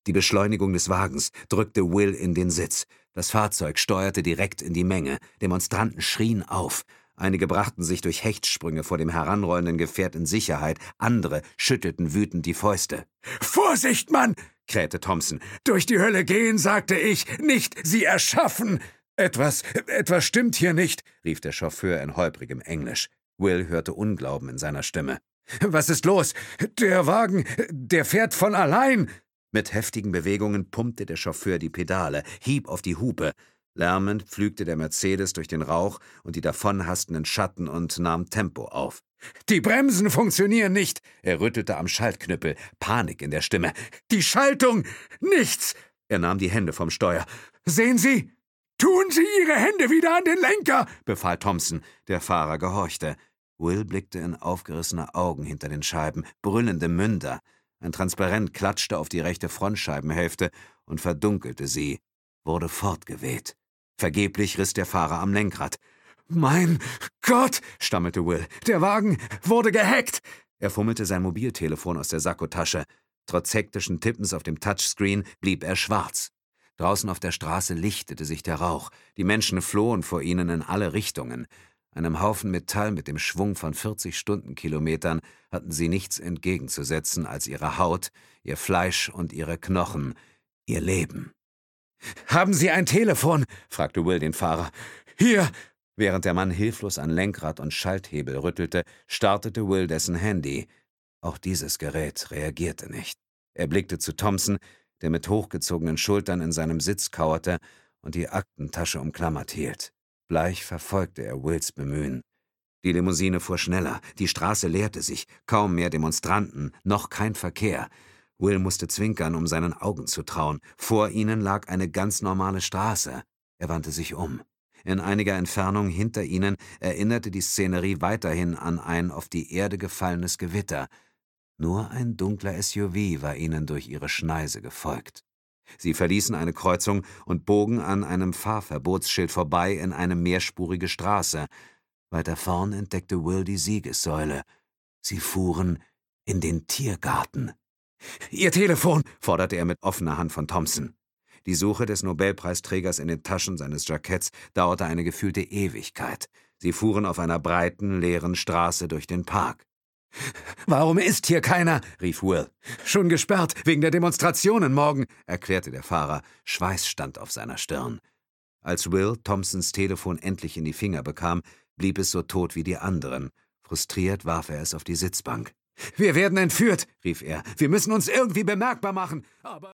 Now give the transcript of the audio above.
Die Beschleunigung des Wagens drückte Will in den Sitz. Das Fahrzeug steuerte direkt in die Menge. Demonstranten schrien auf. Einige brachten sich durch Hechtsprünge vor dem heranrollenden Gefährt in Sicherheit, andere schüttelten wütend die Fäuste. »Vorsicht, Mann!« krähte Thompson. »Durch die Hölle gehen, sagte ich, nicht sie erschaffen!« »Etwas stimmt hier nicht«, rief der Chauffeur in holprigem Englisch. Will hörte Unglauben in seiner Stimme. »Was ist los? Der Wagen, der fährt von allein!« Mit heftigen Bewegungen pumpte der Chauffeur die Pedale, hieb auf die Hupe. Lärmend pflügte der Mercedes durch den Rauch und die davonhastenden Schatten und nahm Tempo auf. »Die Bremsen funktionieren nicht!« Er rüttelte am Schaltknüppel, Panik in der Stimme. »Die Schaltung! Nichts!« Er nahm die Hände vom Steuer. »Sehen Sie? Tun Sie Ihre Hände wieder an den Lenker!« befahl Thompson. Der Fahrer gehorchte. Will blickte in aufgerissene Augen hinter den Scheiben, brüllende Münder. Ein Transparent klatschte auf die rechte Frontscheibenhälfte und verdunkelte sie, wurde fortgeweht. Vergeblich riss der Fahrer am Lenkrad. »Mein Gott«, stammelte Will, »der Wagen wurde gehackt!« Er fummelte sein Mobiltelefon aus der Sakkotasche. Trotz hektischen Tippens auf dem Touchscreen blieb er schwarz. Draußen auf der Straße lichtete sich der Rauch. Die Menschen flohen vor ihnen in alle Richtungen. Einem Haufen Metall mit dem Schwung von 40 Stundenkilometern hatten sie nichts entgegenzusetzen als ihre Haut, ihr Fleisch und ihre Knochen, ihr Leben. »Haben Sie ein Telefon?« fragte Will den Fahrer. »Hier!« Während der Mann hilflos an Lenkrad und Schalthebel rüttelte, startete Will dessen Handy. Auch dieses Gerät reagierte nicht. Er blickte zu Thompson, der mit hochgezogenen Schultern in seinem Sitz kauerte und die Aktentasche umklammert hielt. Bleich verfolgte er Wills Bemühen. Die Limousine fuhr schneller, die Straße leerte sich, kaum mehr Demonstranten, noch kein Verkehr. Will musste zwinkern, um seinen Augen zu trauen. Vor ihnen lag eine ganz normale Straße. Er wandte sich um. In einiger Entfernung hinter ihnen erinnerte die Szenerie weiterhin an ein auf die Erde gefallenes Gewitter. Nur ein dunkler SUV war ihnen durch ihre Schneise gefolgt. Sie verließen eine Kreuzung und bogen an einem Fahrverbotsschild vorbei in eine mehrspurige Straße. Weiter vorn entdeckte Will die Siegessäule. Sie fuhren in den Tiergarten. »Ihr Telefon«, forderte er mit offener Hand von Thompson. Die Suche des Nobelpreisträgers in den Taschen seines Jacketts dauerte eine gefühlte Ewigkeit. Sie fuhren auf einer breiten, leeren Straße durch den Park. »Warum ist hier keiner?« rief Will. »Schon gesperrt, wegen der Demonstrationen morgen«, erklärte der Fahrer. Schweiß stand auf seiner Stirn. Als Will Thompsons Telefon endlich in die Finger bekam, blieb es so tot wie die anderen. Frustriert warf er es auf die Sitzbank. »Wir werden entführt«, rief er. »Wir müssen uns irgendwie bemerkbar machen.« »Aber